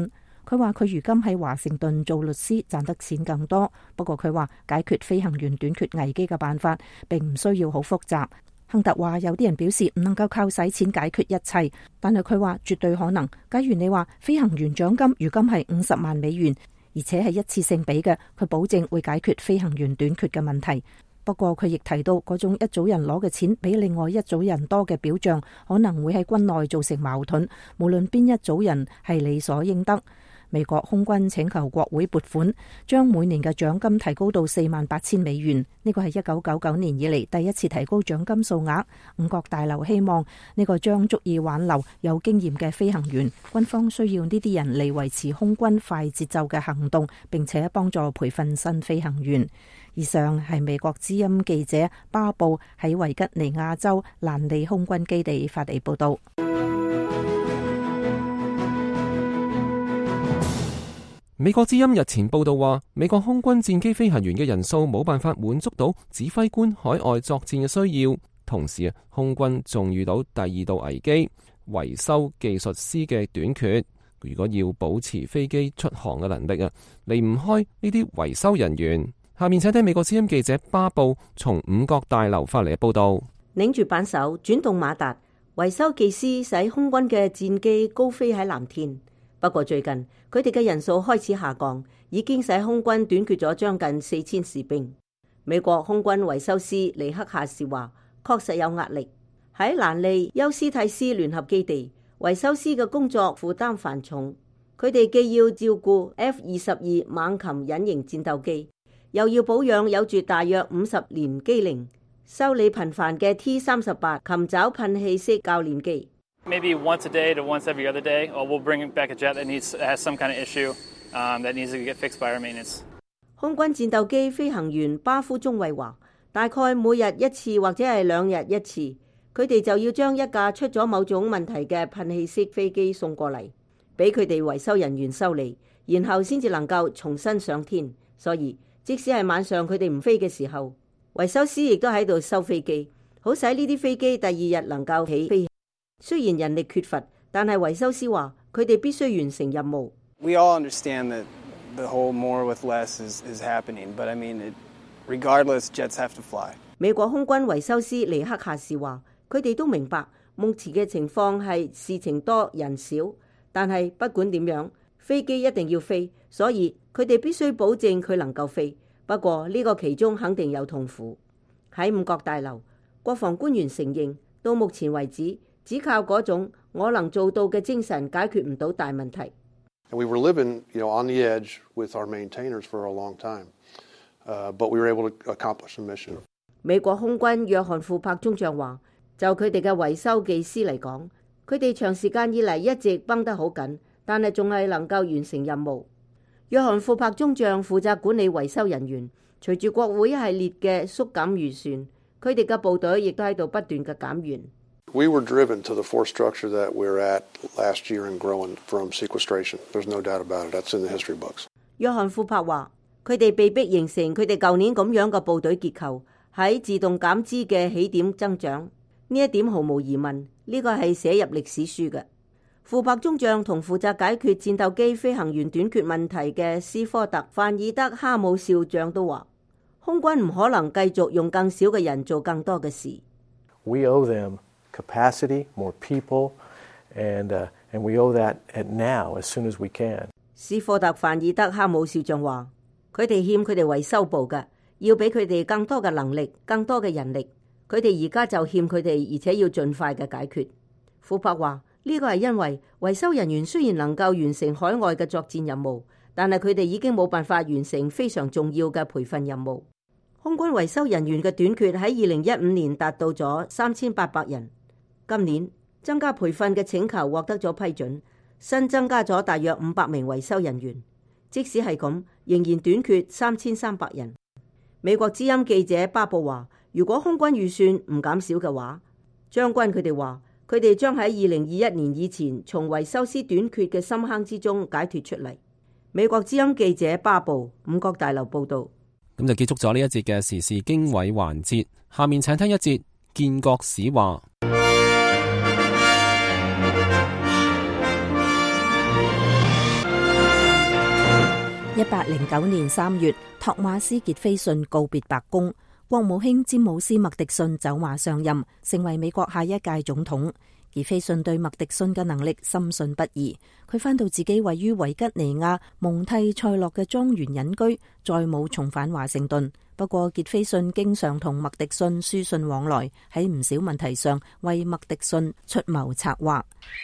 佢話佢如今喺華盛頓做律師賺得錢更多，不過佢話解決飛行員短缺危機嘅辦法並唔需要好複雜。亨特話有啲人表示唔能夠靠使錢解決一切，但係佢話絕對可能。假如你話飛行員獎金如今係50萬美元，而且係一次性俾嘅，佢保證會解決飛行員短缺嘅問題。不過佢亦提到嗰種一組人攞嘅錢比另外一組人多嘅表象，可能會喺軍內造成矛盾，無論邊一組人係理所應得。美國空軍請求國會撥款，將每年嘅獎金提高到48,000美元。呢個係1999年以嚟第一次提高獎金數額。五角大樓希望呢個將足以挽留有經驗嘅飛行員。軍方需要呢啲人嚟維持空軍快節奏嘅行動，並且幫助培訓新飛行員。以上係美國之音記者巴布喺維吉尼亞州蘭利空軍基地發嚟報道。 美國之音日前報道話，美國空軍戰機飛行員嘅人數冇辦法滿足到指揮官海外作戰嘅需要，同時空軍仲遇到第二道危機，維修技術師嘅短缺。如果要保持飛機出航嘅能力離唔開呢啲維修人員。下面請聽美國之音記者巴布從五角大樓發嚟嘅報道。 擰住扳手，轉動馬達，維修技師使空軍嘅戰機高飛喺藍天。不過最近佢哋嘅人數開始下降，已經使空軍短缺咗將近4000士兵。美國空軍維修師尼克夏士話，確實有壓力。喺蘭利休斯蒂斯聯合基地，維修師嘅工作負擔繁重，佢哋既要照顧 F-22猛禽隱形戰鬥機，又要保養有住大約50年機齡、修理頻繁嘅 T-38禽爪噴氣式教練機。 Maybe once a day to once every other day, or we'll bring back a jet that has some kind of issue that needs to get fixed by our maintenance. 空軍戰鬥機飛行員巴夫中尉話，大概每日一次或者係2日一次，佢哋就要將一架出咗某種問題嘅噴氣式飛機送過嚟，俾佢哋維修人員修理，然後先至能夠重新上天。所以即使係晚上佢哋唔飛嘅時候，維修師亦都喺度修飛機，好使呢啲飛機第二日能夠起飛。雖然人力缺乏，但係維修師話佢哋必須完成任務。 We all understand that the whole more with less is happening, but I mean, regardless, jets have to fly. 美國空軍維修師尼克夏士話，佢哋都明白目前嘅情況係事情多人少，但係不管點樣，飛機一定要飛，所以佢哋必須保證佢能夠飛。不過呢個其中肯定有痛苦。喺五角大樓，國防官員承認，到目前為止，只靠嗰種我能做到嘅精神解決唔到大問題。 We were living, on the edge with our maintainers for a long time, but we were able to accomplish the mission. 美國空軍約翰庫珀中將話，就佢哋嘅維修技師嚟講，佢哋長時間以嚟一直繃得好緊，但係仲係能夠完成任務。約翰庫珀中將負責管理維修人員，隨住國會一系列嘅縮減預算，佢哋嘅部隊亦都喺度不斷嘅減員。 We were driven to the force structure that we're at last year and growing from sequestration. There's no doubt about it. That's in the history books. 約翰庫珀話，佢哋被逼形成佢哋舊年咁樣嘅部隊結構，喺自動減資嘅起點增長。呢一點毫無疑問，呢個係寫入歷史書嘅。庫珀中將同負責解決戰鬥機飛行員短缺問題嘅斯科特·范爾德哈姆少將都話，空軍唔可能繼續用更少嘅人做更多嘅事。 We owe them capacity, more people, and we owe that now as soon as we can. 斯科特·范爾德哈姆少將話，佢哋欠佢哋維修部嘅，要俾佢哋更多嘅能力、更多嘅人力。佢哋而家就欠佢哋，而且要盡快嘅解決。庫珀話，呢個係因為維修人員雖然能夠完成海外嘅作戰任務，但係佢哋已經冇辦法完成非常重要嘅培訓任務。空軍維修人員嘅短缺喺2015年達到咗3800人。今年增加培訓嘅請求獲得咗批准，新增加咗大約500名維修人員。即使係咁，仍然短缺3300人。美國之音記者巴布話，如果空軍預算唔減少嘅話，將軍佢哋話，佢哋將喺2021年以前從維修師短缺嘅深坑之中解脫出嚟。美國之音記者巴布，五角大樓報道。 咁就結束咗呢一節嘅時事經緯環節，下面請聽一節建國史話。 1809年3月，托馬斯傑菲遜告別白宮，國務卿詹姆斯麥迪遜走馬上任，成為美國下一屆總統。傑菲遜對麥迪遜嘅能力深信不疑，佢返到自己位於維吉尼亞蒙蒂塞洛嘅莊園隱居，再冇重返華盛頓。不過傑菲遜經常同麥迪遜書信往來，喺唔少問題上為麥迪遜出謀策劃。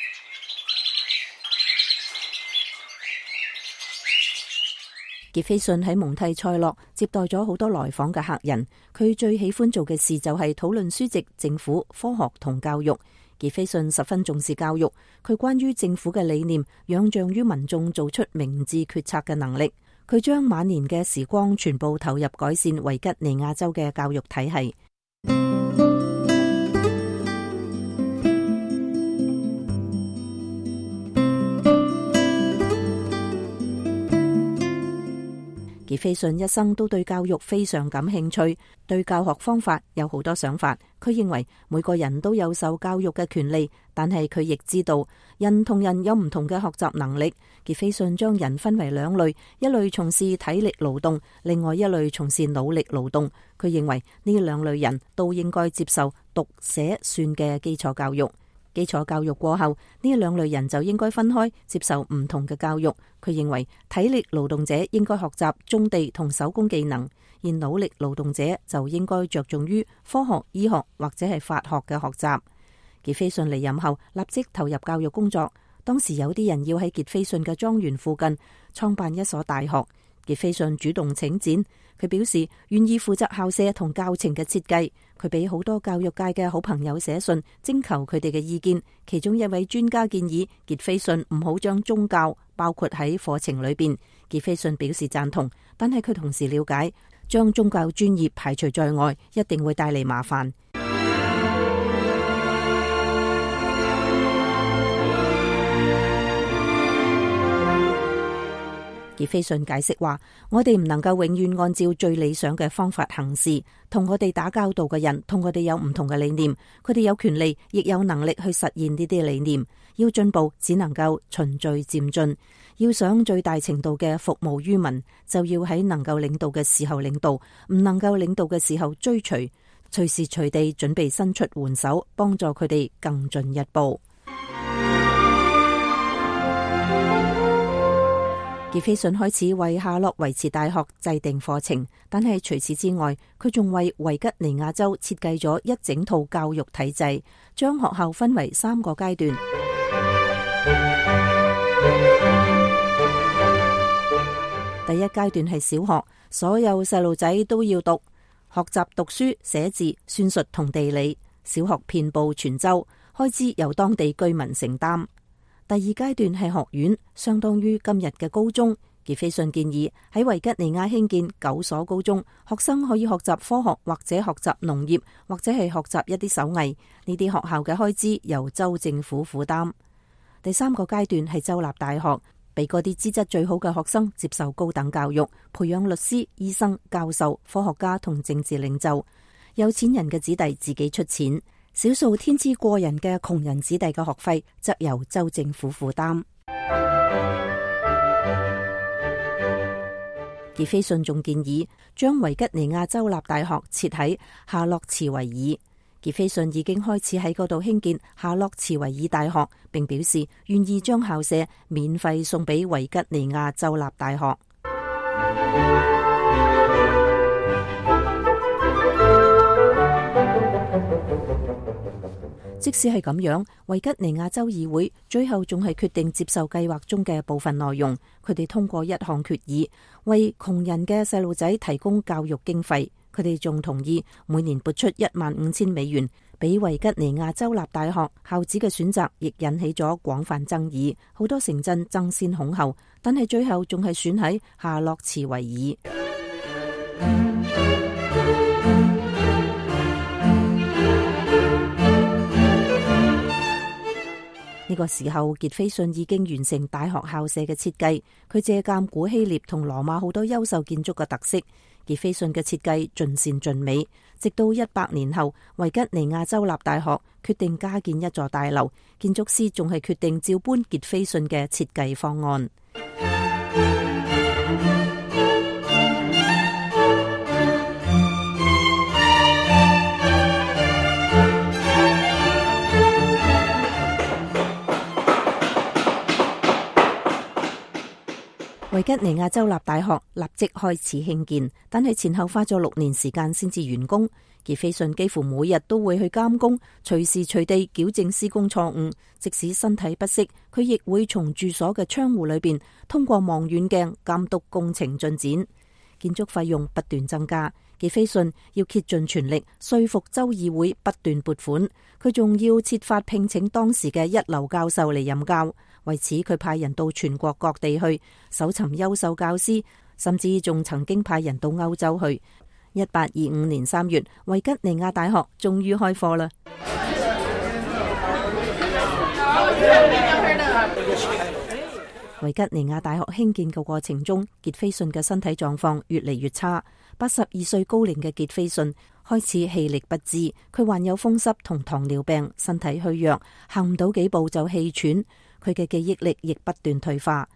傑菲遜喺蒙蒂塞洛接待咗好多來訪嘅客人，佢最喜歡做嘅事就係討論書籍、政府、科學同教育。傑菲遜十分重視教育，佢關於政府嘅理念仰仗於民眾做出明智決策嘅能力。佢將晚年嘅時光全部投入改善維吉尼亞州嘅教育體系。傑菲遜一生都對教育非常感興趣，對教學方法有好多想法。佢認為每個人都有受教育嘅權利，但係佢亦知道人同人有唔同嘅學習能力。傑菲遜將人分為兩類，一類從事體力勞動，另外一類從事腦力勞動。佢認為呢兩類人都應該接受讀寫算嘅基礎教育。基礎教育過後，呢兩類人就應該分開接受唔同嘅教育。佢認為體力勞動者應該學習種地同手工技能，而腦力勞動者就應該着重於科學、醫學或者係法學嘅學習。傑菲遜離任後立即投入教育工作。當時有啲人要喺傑菲遜嘅莊園附近創辦一所大學，傑菲遜主動請戰。佢表示願意負責校舍同教程嘅設計。佢俾好多教育界嘅好朋友寫信，徵求佢哋嘅意見。其中一位專家建議傑菲遜唔好將宗教包括喺課程裏邊。傑菲遜表示贊同，但係佢同時了解將宗教專業排除在外一定會帶嚟麻煩。傑菲遜解釋話：我哋唔能夠永遠按照最理想嘅方法行事，同我哋打交道嘅人同我哋有唔同嘅理念，佢哋有權利亦有能力去實現呢啲理念。要進步，只能夠循序漸進。要想最大程度嘅服務於民，就要喺能夠領導嘅時候領導，唔能夠領導嘅時候追隨，隨時隨地準備伸出援手，幫助佢哋更進一步。傑菲遜開始為夏洛維茨大學制定課程，但係除此之外，佢仲為維吉尼亞州設計咗一整套教育體制，將學校分為3個階段。第一階段係小學，所有細路仔都要讀，學習讀書、寫字、算術同地理。小學遍佈全州，開支由當地居民承擔。第二階段係學院，相當於今日嘅高中。傑菲遜建議喺維吉尼亞興建9所高中，學生可以學習科學或者學習農業，或者係學習一啲手藝。呢啲學校嘅開支由州政府負擔。第3個階段係州立大學，俾嗰啲資質最好嘅學生接受高等教育，培養律師、醫生、教授、科學家同政治領袖。有錢人嘅子弟自己出錢。少數天資過人嘅窮人子弟嘅學費則由州政府負擔。傑菲遜仲建議將維吉尼亞州立大學設喺夏洛茨維爾。傑菲遜已經開始喺嗰度興建夏洛茨維爾大學，並表示願意將校舍免費送俾維吉尼亞州立大學。即使係咁樣，維吉尼亞州議會最後仲係決定接受計劃中嘅部分內容。佢哋通過一項決議，為窮人嘅細路仔提供教育經費。佢哋仲同意每年撥出15000美元俾維吉尼亞州立大學。校址嘅選擇亦引起咗廣泛爭議，好多城鎮爭先恐後，但係最後仲係選喺夏洛茨維爾。呢個時候，傑菲遜已經完成大學校舍嘅設計。佢借鑑古希臘同羅馬好多優秀建築嘅特色。傑菲遜嘅設計盡善盡美。直到100年後，維吉尼亞州立大學決定加建一座大樓，建築師仲係決定照搬傑菲遜嘅設計方案。 維吉尼亞州立大學立即開始興建，但係前後花咗6年時間先至完工。傑斐遜幾乎每日都會去監工，隨時隨地矯正施工錯誤。即使身體不適，佢亦會從住所嘅窗戶裏邊通過望遠鏡監督工程進展。建築費用不斷增加，傑斐遜要竭盡全力說服州議會不斷撥款。佢仲要設法聘請當時嘅一流教授嚟任教。為此，佢派人到全國各地去搜尋優秀教師，甚至仲曾經派人到歐洲去。1825年3月，維吉尼亞大學終於開課啦。維吉尼亞大學興建嘅過程中，傑斐遜嘅身體狀況越嚟越差。82歲高齡嘅傑斐遜開始氣力不支，佢患有風濕同糖尿病，身體虛弱，行唔到幾步就氣喘。佢嘅記憶力亦不斷退化。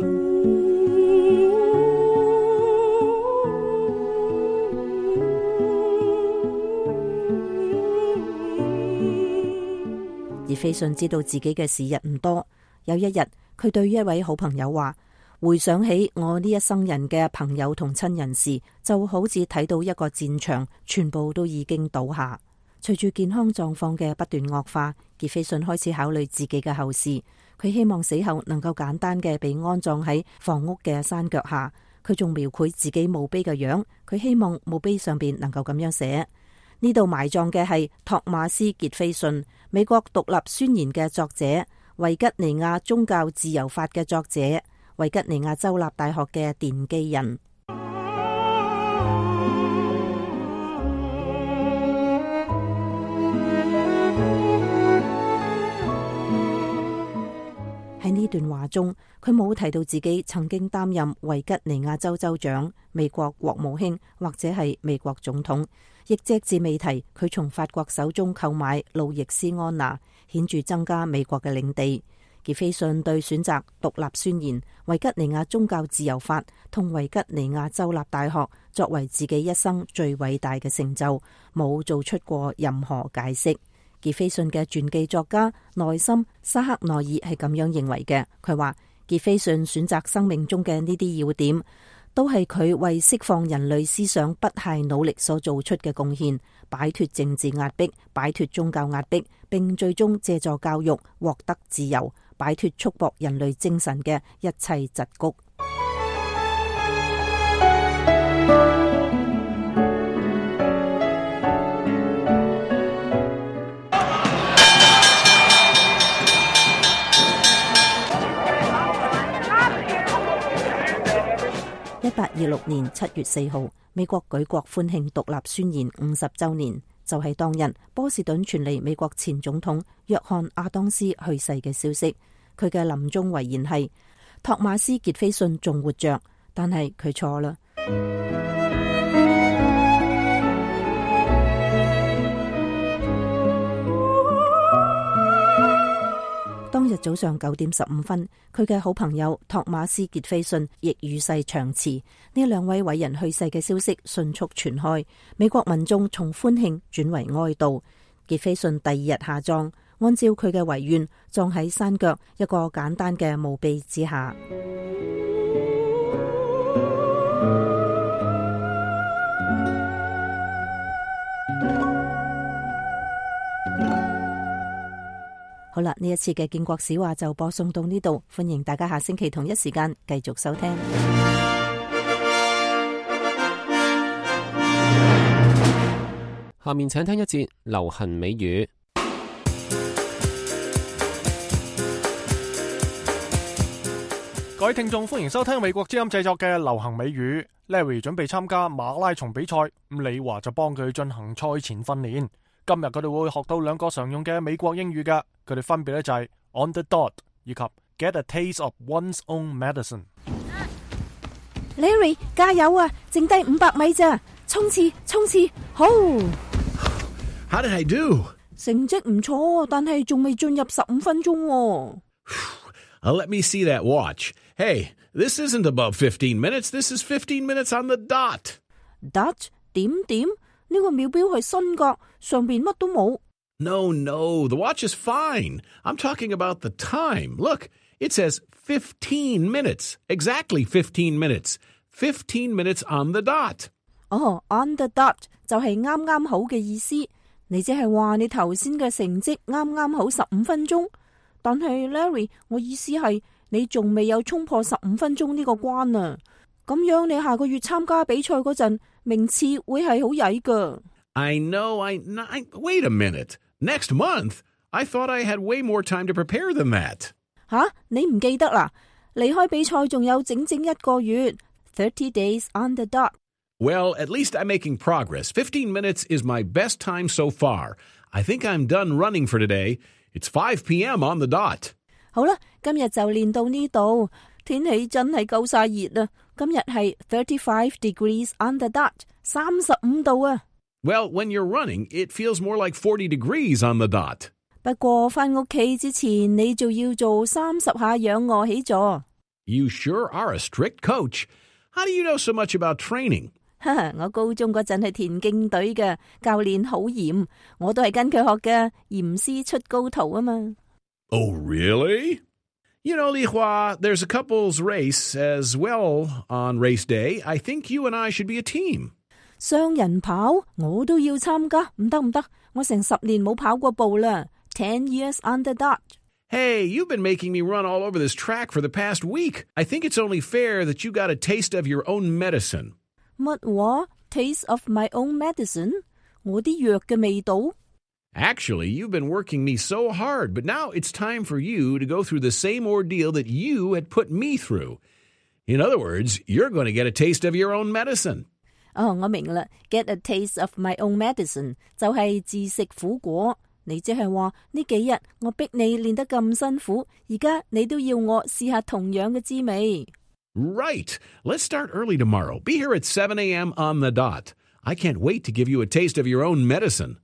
傑斐遜知道自己嘅時日唔多。有一日，佢對一位好朋友話：回想起我呢一生人嘅朋友同親人時，就好似睇到一個戰場，全部都已經倒下。隨住健康狀況嘅不斷惡化，傑斐遜開始考慮自己嘅後事。佢希望死後能夠簡單嘅被安葬喺房屋嘅山腳下。佢仲描繪自己墓碑嘅樣，佢希望墓碑上邊能夠咁樣寫：呢度埋葬嘅係托馬斯·傑斐遜，美國獨立宣言嘅作者，維吉尼亞宗教自由法嘅作者，維吉尼亞州立大學嘅奠基人。喺呢段話中，佢冇提到自己曾經擔任維吉尼亞州州長、美國國務卿或者係美國總統，亦隻字未提佢從法國手中購買路易斯安那，顯著增加美國嘅領地。傑斐遜對選擇獨立宣言、維吉尼亞宗教自由法同維吉尼亞州立大學作為自己一生最偉大嘅成就，冇做出過任何解釋。傑斐遜嘅傳記作家內森沙克內爾係咁樣認為嘅，佢話傑斐遜選擇生命中嘅呢啲要點，都係佢為釋放人類思想不懈努力所做出嘅貢獻，擺脫政治壓迫，擺脫宗教壓迫，並最終借助教育獲得自由，擺脫束縛人類精神嘅一切桎梏。1826年7月4號，美國舉國歡慶獨立宣言50週年，就係當日波士頓傳嚟美國前總統約翰亞當斯去世嘅消息。佢嘅臨終遺言係：托馬斯傑斐遜仲活着，但係佢錯啦。當日早上9點15分，佢嘅好朋友托馬斯傑斐遜亦與世長辭。呢兩位偉人去世嘅消息迅速傳開，美國民眾從歡慶轉為哀悼。傑斐遜第2日下葬，按照佢嘅遺願，葬喺山腳一個簡單嘅墓碑之下。好啦，呢一次嘅建國史話就播送到呢度，歡迎大家下星期同一時間繼續收聽。 下面請聽一節流行美語。 各位聽眾，歡迎收聽美國之音製作嘅流行美語。Larry 準備參加馬拉松比賽，咁李華就幫佢進行賽前訓練。今日佢哋會學到2個常用嘅美國英語嘅，佢哋分別咧就係 on the dot 以及 get a taste of one's own medicine。Larry 加油啊！剩低500米咋，衝刺衝刺，好！ How did I do？ 成績唔錯，但係仲未進入15分鐘。 Let me see that watch. Hey, this isn't above 15 minutes. This is 15 minutes on the dot. Dot 點點？呢個秒表係新噶，上邊乜都冇。 No, the watch is fine. I'm talking about the time. Look, It says 15 minutes. Exactly 15 minutes. 15 minutes on the dot. On the dot 就係啱啱好嘅意思。你即係話你頭先嘅成績啱啱好15分鐘。但係 Larry， 我意思係你仲未有衝破15分鐘呢個關啊。咁樣你下個月參加比賽嗰陣，名次會係好曳㗎。 I know. Wait a minute. Next month? I thought I had way more time to prepare than that. 你唔記得啦？離開比賽仲有整整1個月，30 days on the dot. Well, at least I'm making progress. 15 minutes is my best time so far. I think I'm done running for today. It's 5 p.m. on the dot. 好啦，今日就練到呢度。天氣真係夠晒熱啊！今日係35 degrees on the dot， 35度啊。 Well, when you're running, it feels more like 40 degrees on the dot. 不過返屋企之前，你就要做30下仰卧起坐。 You sure are a strict coach. How do you know so much about training? 我高中嗰陣係田徑隊嘅，教練好嚴，我都係跟佢學嘅，嚴師出高徒啊嘛。 Oh, really? You know, Li Hua, there's a couples race as well on race day. I think you and I should be a team. 雙人跑我都要參加，唔得，我成10年冇跑過步啦。10 years on the dot. Hey, you've been making me run all over this track for the past week. I think it's only fair that you got a taste of your own medicine. 乜話 ？Taste of my own medicine？ 我啲藥嘅味道？ Actually, you've been working me so hard, but now it's time for you to go through the same ordeal that you had put me through. In other words, you're going to get a taste of your own medicine. 我明啦 ，get a taste of my own medicine 就係自食苦果。你即係話呢幾日我逼你練得咁辛苦，而家你都要我試下同樣嘅滋味。 Right. Let's start early tomorrow. Be here at 7 a.m. on the dot. I can't wait to give you a taste of your own medicine.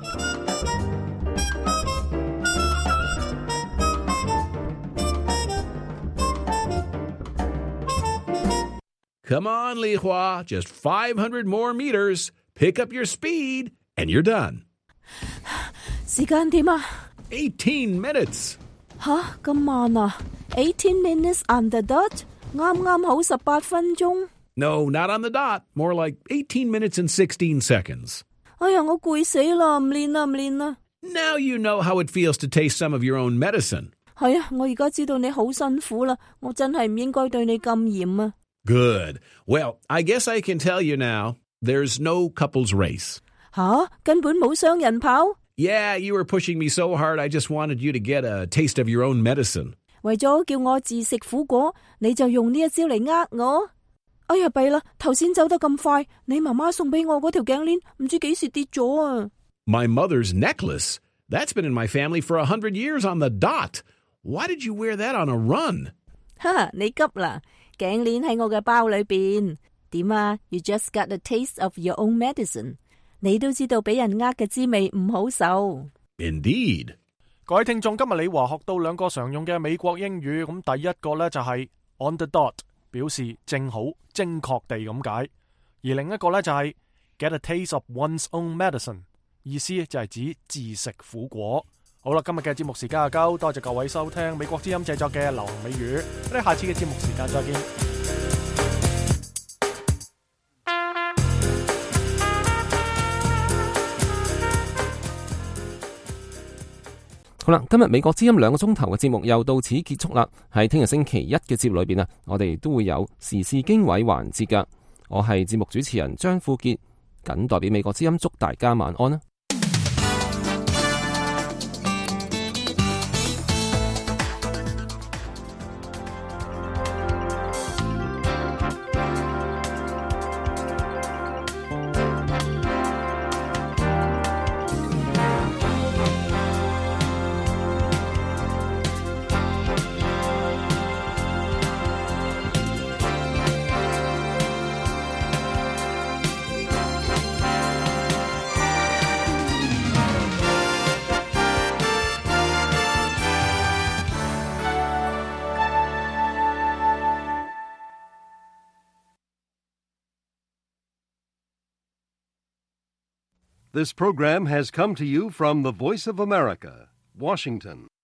Come on, Li Hua. Just 500 more meters. Pick up your speed, and you're done. 時間點啊 ？18 minutes. 吓，咁慢啊？18 minutes on the dot， 啱啱好18分鐘。 No, not on the dot. More like 18 minutes and 16 seconds. 哎呀，我攰死啦，唔練啦。 Now you know how it feels to taste some of your own medicine. 係啊，我而家知道你好辛苦啦，我真係唔應該對你咁嚴啊。 Good. Well, I guess I can tell you now, there's no couples race. 吓，根本冇雙人跑。 Yeah, you were pushing me so hard, I just wanted you to get a taste of your own medicine. 為咗叫我自食苦果，你就用呢一招嚟呃我。哎呀，弊啦！頭先走得咁快，你媽媽送俾我嗰條頸鏈唔知幾時跌咗啊。 My mother's necklace? That's been in my family for 100 years on the dot. Why did you wear that on a run? 哈，你急啦！頸鏈喺我嘅包裏邊。點啊 ？You just got a taste of your own medicine. 你都知道俾人呃嘅滋味唔好受。 Indeed. 各位聽眾，今日李華學到2個常用嘅美國英語，咁第一個呢就係 on the dot， 表示正好、精確地咁解；而另一個呢就係 get a taste of one's own medicine， 意思就係指自食苦果。好啦，今日嘅節目時間就夠，多謝各位收聽美國之音製作嘅流行美語，我哋下次嘅節目時間再見。 好啦，今日美國之音2個鐘頭嘅節目又到此結束啦。喺聽日星期一嘅節目裏邊啊，我哋都會有時事經緯環節噶。我係節目主持人張富傑，謹代表美國之音祝大家晚安啦。 This program has come to you from the Voice of America, Washington.